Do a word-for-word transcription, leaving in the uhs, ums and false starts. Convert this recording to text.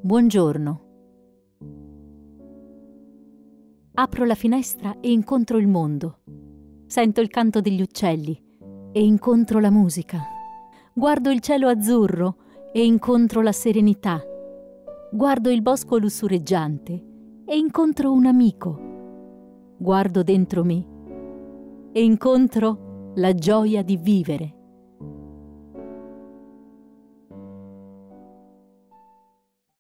Buongiorno. Apro la finestra e incontro il mondo. Sento il canto degli uccelli e incontro la musica. Guardo il cielo azzurro e incontro la serenità. Guardo il bosco lussureggiante e incontro un amico. Guardo dentro me e incontro la gioia di vivere.